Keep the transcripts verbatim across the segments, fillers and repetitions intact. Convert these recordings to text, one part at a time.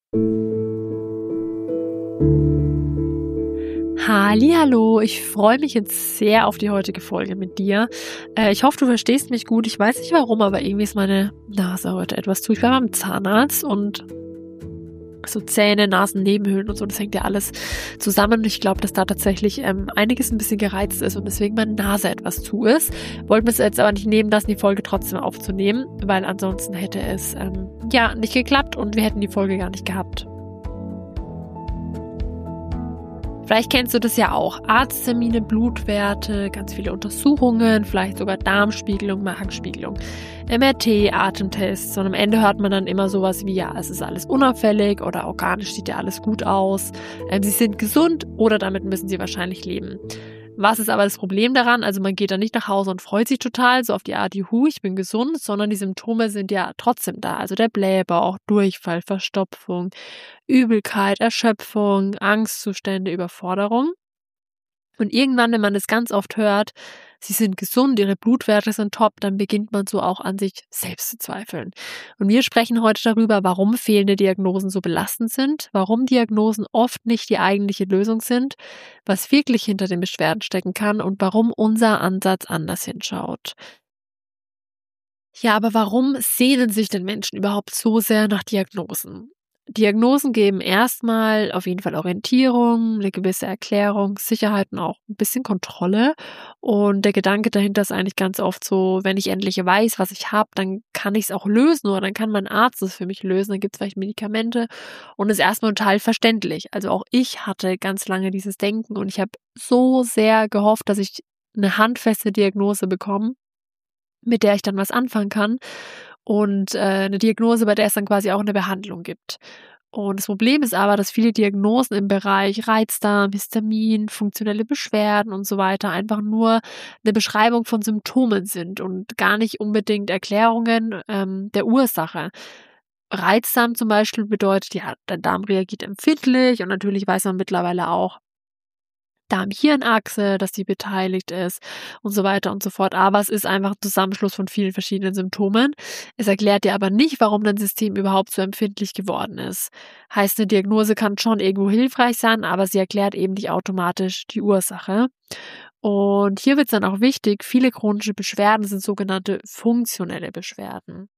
Hallihallo, ich freue mich jetzt sehr auf die heutige Folge mit dir. Äh, ich hoffe, du verstehst mich gut. Ich weiß nicht warum, aber irgendwie ist meine Nase heute etwas zu. Ich war beim Zahnarzt und so Zähne, Nasen, Nebenhöhlen und so, das hängt ja alles zusammen. Und ich glaube, dass da tatsächlich ähm, einiges ein bisschen gereizt ist und deswegen meine Nase etwas zu ist. Wollten wir es jetzt aber nicht nehmen lassen, die Folge trotzdem aufzunehmen, weil ansonsten hätte es ähm, ja nicht geklappt und wir hätten die Folge gar nicht gehabt. Vielleicht kennst du das ja auch. Arzttermine, Blutwerte, ganz viele Untersuchungen, vielleicht sogar Darmspiegelung, Magenspiegelung, M R T, Atemtests. Und am Ende hört man dann immer sowas wie, ja, es ist alles unauffällig oder organisch sieht ja alles gut aus. Ähm, sie sind gesund oder damit müssen sie wahrscheinlich leben. Was ist aber das Problem daran? Also man geht dann nicht nach Hause und freut sich total, so auf die Art, juhu, ich bin gesund, sondern die Symptome sind ja trotzdem da. Also der Blähbauch, Durchfall, Verstopfung, Übelkeit, Erschöpfung, Angstzustände, Überforderung. Und irgendwann, wenn man das ganz oft hört, sie sind gesund, ihre Blutwerte sind top, dann beginnt man so auch an sich selbst zu zweifeln. Und wir sprechen heute darüber, warum fehlende Diagnosen so belastend sind, warum Diagnosen oft nicht die eigentliche Lösung sind, was wirklich hinter den Beschwerden stecken kann und warum unser Ansatz anders hinschaut. Ja, aber warum sehnen sich denn Menschen überhaupt so sehr nach Diagnosen? Diagnosen geben erstmal auf jeden Fall Orientierung, eine gewisse Erklärung, Sicherheit und auch ein bisschen Kontrolle. Und der Gedanke dahinter ist eigentlich ganz oft so, wenn ich endlich weiß, was ich habe, dann kann ich es auch lösen oder dann kann mein Arzt es für mich lösen. Dann gibt es vielleicht Medikamente und ist erstmal total verständlich. Also auch ich hatte ganz lange dieses Denken und ich habe so sehr gehofft, dass ich eine handfeste Diagnose bekomme, mit der ich dann was anfangen kann. Und äh, eine Diagnose, bei der es dann quasi auch eine Behandlung gibt. Und das Problem ist aber, dass viele Diagnosen im Bereich Reizdarm, Histamin, funktionelle Beschwerden und so weiter einfach nur eine Beschreibung von Symptomen sind und gar nicht unbedingt Erklärungen ähm, der Ursache. Reizdarm zum Beispiel bedeutet, ja, der Darm reagiert empfindlich und natürlich weiß man mittlerweile auch, Darm-Hirn-Achse, dass die beteiligt ist und so weiter und so fort. Aber es ist einfach ein Zusammenschluss von vielen verschiedenen Symptomen. Es erklärt dir aber nicht, warum dein System überhaupt so empfindlich geworden ist. Heißt, eine Diagnose kann schon irgendwo hilfreich sein, aber sie erklärt eben nicht automatisch die Ursache. Und hier wird es dann auch wichtig, viele chronische Beschwerden sind sogenannte funktionelle Beschwerden.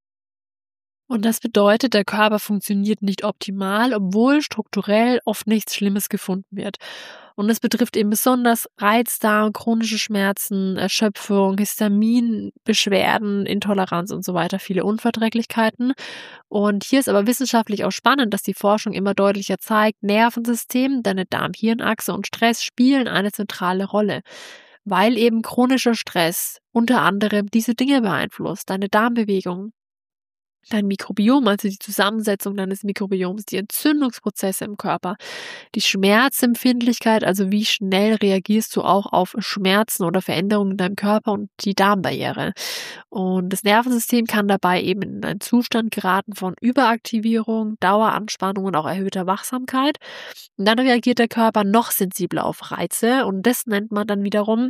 Und das bedeutet, der Körper funktioniert nicht optimal, obwohl strukturell oft nichts Schlimmes gefunden wird. Und es betrifft eben besonders Reizdarm, chronische Schmerzen, Erschöpfung, Histaminbeschwerden, Intoleranz und so weiter, viele Unverträglichkeiten. Und hier ist aber wissenschaftlich auch spannend, dass die Forschung immer deutlicher zeigt, Nervensystem, deine Darm-Hirn-Achse und Stress spielen eine zentrale Rolle, weil eben chronischer Stress unter anderem diese Dinge beeinflusst, deine Darmbewegung, dein Mikrobiom, also die Zusammensetzung deines Mikrobioms, die Entzündungsprozesse im Körper, die Schmerzempfindlichkeit, also wie schnell reagierst du auch auf Schmerzen oder Veränderungen in deinem Körper und die Darmbarriere. Und das Nervensystem kann dabei eben in einen Zustand geraten von Überaktivierung, Daueranspannung und auch erhöhter Wachsamkeit. Und dann reagiert der Körper noch sensibler auf Reize und das nennt man dann wiederum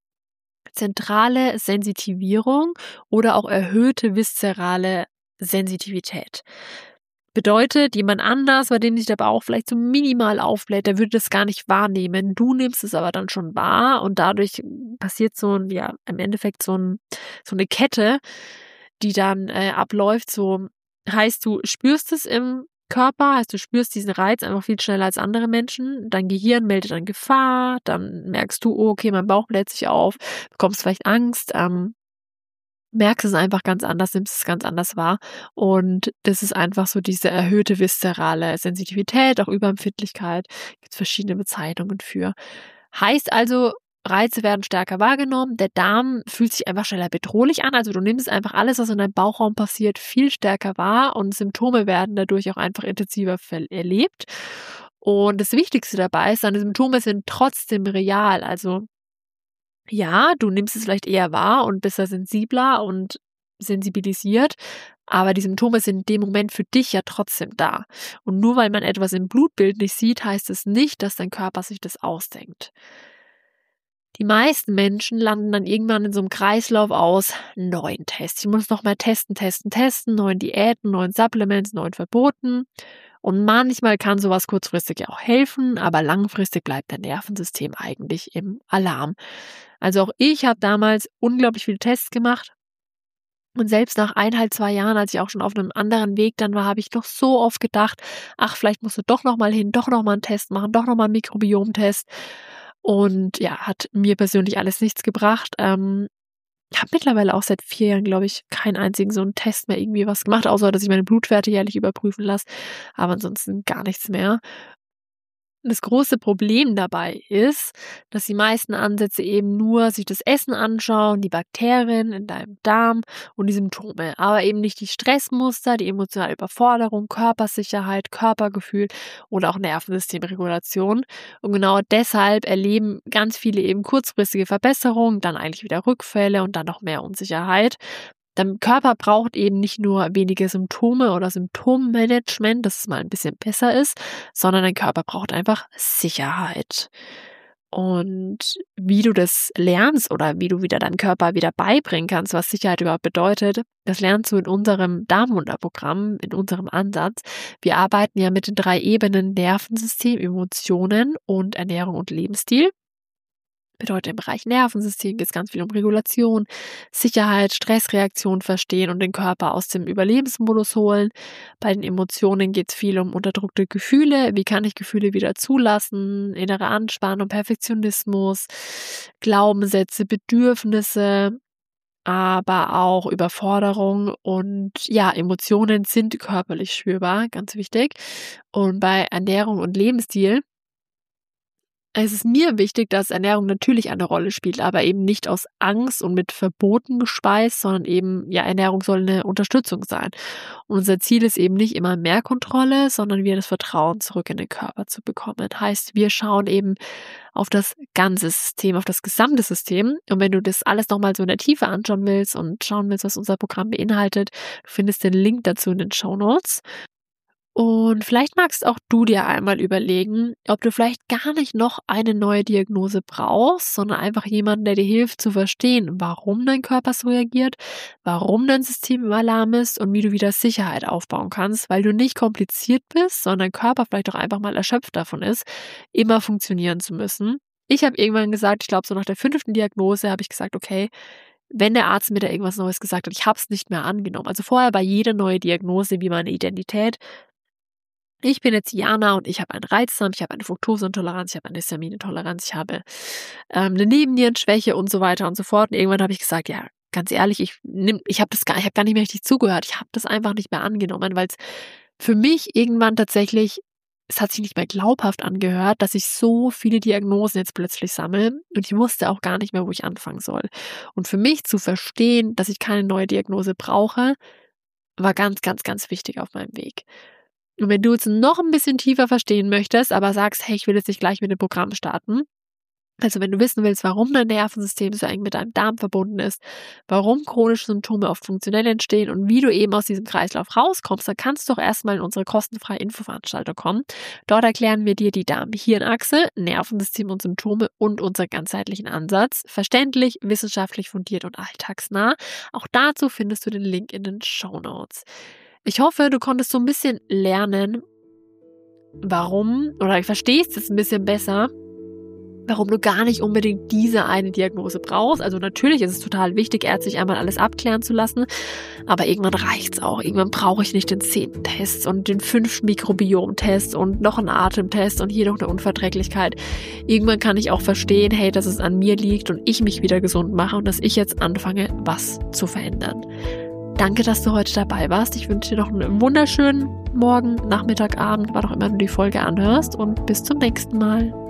zentrale Sensitivierung oder auch erhöhte viszerale Sensitivität. Bedeutet, jemand anders, bei dem sich der Bauch vielleicht so minimal aufbläht, der würde das gar nicht wahrnehmen. Du nimmst es aber dann schon wahr und dadurch passiert so ein, ja, im Endeffekt so, ein, so eine Kette, die dann äh, abläuft. So heißt, du spürst es im Körper, heißt, du spürst diesen Reiz einfach viel schneller als andere Menschen. Dein Gehirn meldet dann Gefahr, dann merkst du, oh, okay, mein Bauch bläht sich auf, bekommst vielleicht Angst, ähm, merkst es einfach ganz anders, nimmst es ganz anders wahr und das ist einfach so diese erhöhte viszerale Sensitivität, auch Überempfindlichkeit, gibt es verschiedene Bezeichnungen für. Heißt also, Reize werden stärker wahrgenommen, der Darm fühlt sich einfach schneller bedrohlich an, also du nimmst einfach alles, was in deinem Bauchraum passiert, viel stärker wahr und Symptome werden dadurch auch einfach intensiver erlebt. Und das Wichtigste dabei ist, deine Symptome sind trotzdem real, also ja, du nimmst es vielleicht eher wahr und bist da sensibler und sensibilisiert, aber die Symptome sind in dem Moment für dich ja trotzdem da. Und nur weil man etwas im Blutbild nicht sieht, heißt es nicht, dass dein Körper sich das ausdenkt. Die meisten Menschen landen dann irgendwann in so einem Kreislauf aus neuen Tests. Ich muss noch mal testen, testen, testen, neuen Diäten, neuen Supplements, neuen Verboten. Und manchmal kann sowas kurzfristig ja auch helfen, aber langfristig bleibt dein Nervensystem eigentlich im Alarm. Also auch ich habe damals unglaublich viele Tests gemacht. Und selbst nach eineinhalb, zwei Jahren, als ich auch schon auf einem anderen Weg dann war, habe ich noch so oft gedacht, ach, vielleicht musst du doch nochmal hin, doch nochmal einen Test machen, doch nochmal einen Mikrobiomtest. Und ja, hat mir persönlich alles nichts gebracht. Ähm, ich habe mittlerweile auch seit vier Jahren, glaube ich, keinen einzigen so einen Test mehr irgendwie was gemacht, außer dass ich meine Blutwerte jährlich überprüfen lasse. Aber ansonsten gar nichts mehr. Das große Problem dabei ist, dass die meisten Ansätze eben nur sich das Essen anschauen, die Bakterien in deinem Darm und die Symptome, aber eben nicht die Stressmuster, die emotionale Überforderung, Körpersicherheit, Körpergefühl oder auch Nervensystemregulation. Und genau deshalb erleben ganz viele eben kurzfristige Verbesserungen, dann eigentlich wieder Rückfälle und dann noch mehr Unsicherheit. Dein Körper braucht eben nicht nur wenige Symptome oder Symptommanagement, dass es mal ein bisschen besser ist, sondern dein Körper braucht einfach Sicherheit. Und wie du das lernst oder wie du wieder deinem Körper wieder beibringen kannst, was Sicherheit überhaupt bedeutet, das lernst du in unserem Darmwunderprogramm, in unserem Ansatz. Wir arbeiten ja mit den drei Ebenen Nervensystem, Emotionen und Ernährung und Lebensstil. Bedeutet, im Bereich Nervensystem geht es ganz viel um Regulation, Sicherheit, Stressreaktion verstehen und den Körper aus dem Überlebensmodus holen. Bei den Emotionen geht es viel um unterdrückte Gefühle. Wie kann ich Gefühle wieder zulassen? Innere Anspannung, Perfektionismus, Glaubenssätze, Bedürfnisse, aber auch Überforderung und ja, Emotionen sind körperlich spürbar, ganz wichtig. Und bei Ernährung und Lebensstil es ist mir wichtig, dass Ernährung natürlich eine Rolle spielt, aber eben nicht aus Angst und mit Verboten gespeist, sondern eben, ja, Ernährung soll eine Unterstützung sein. Und unser Ziel ist eben nicht immer mehr Kontrolle, sondern wieder das Vertrauen zurück in den Körper zu bekommen. Heißt, wir schauen eben auf das ganze System, auf das gesamte System. Und wenn du das alles nochmal so in der Tiefe anschauen willst und schauen willst, was unser Programm beinhaltet, du findest den Link dazu in den Shownotes. Und vielleicht magst auch du dir einmal überlegen, ob du vielleicht gar nicht noch eine neue Diagnose brauchst, sondern einfach jemanden, der dir hilft zu verstehen, warum dein Körper so reagiert, warum dein System im Alarm ist und wie du wieder Sicherheit aufbauen kannst, weil du nicht kompliziert bist, sondern dein Körper vielleicht auch einfach mal erschöpft davon ist, immer funktionieren zu müssen. Ich habe irgendwann gesagt, ich glaube so nach der fünften Diagnose habe ich gesagt, okay, wenn der Arzt mir da irgendwas Neues gesagt hat, ich habe es nicht mehr angenommen. Also vorher bei jeder neue Diagnose wie meine Identität. Ich bin jetzt Jana und ich habe einen Reizdarm, ich habe eine Fructoseintoleranz, ich habe eine Histaminintoleranz, ich habe ähm, eine Nebennierenschwäche und so weiter und so fort. Und irgendwann habe ich gesagt, ja, ganz ehrlich, ich nimm, ich habe das gar, ich habe gar nicht mehr richtig zugehört. Ich habe das einfach nicht mehr angenommen, weil es für mich irgendwann tatsächlich, es hat sich nicht mehr glaubhaft angehört, dass ich so viele Diagnosen jetzt plötzlich sammle und ich wusste auch gar nicht mehr, wo ich anfangen soll. Und für mich zu verstehen, dass ich keine neue Diagnose brauche, war ganz, ganz, ganz wichtig auf meinem Weg. Und wenn du jetzt noch ein bisschen tiefer verstehen möchtest, aber sagst, hey, ich will jetzt nicht gleich mit dem Programm starten, also wenn du wissen willst, warum dein Nervensystem so eng mit deinem Darm verbunden ist, warum chronische Symptome oft funktionell entstehen und wie du eben aus diesem Kreislauf rauskommst, dann kannst du doch erstmal in unsere kostenfreie Infoveranstaltung kommen. Dort erklären wir dir die Darm-Hirn-Achse, Nervensystem und Symptome und unseren ganzheitlichen Ansatz. Verständlich, wissenschaftlich fundiert und alltagsnah. Auch dazu findest du den Link in den Shownotes. Ich hoffe, du konntest so ein bisschen lernen, warum, oder verstehst es ein bisschen besser, warum du gar nicht unbedingt diese eine Diagnose brauchst. Also natürlich ist es total wichtig, ärztlich einmal alles abklären zu lassen, aber irgendwann reicht's auch. Irgendwann brauche ich nicht den zehnten Test und den fünften Mikrobiom-Test und noch einen Atemtest und hier noch eine Unverträglichkeit. Irgendwann kann ich auch verstehen, hey, dass es an mir liegt und ich mich wieder gesund mache und dass ich jetzt anfange, was zu verändern. Danke, dass du heute dabei warst. Ich wünsche dir noch einen wunderschönen Morgen, Nachmittag, Abend, wann auch immer du die Folge anhörst und bis zum nächsten Mal.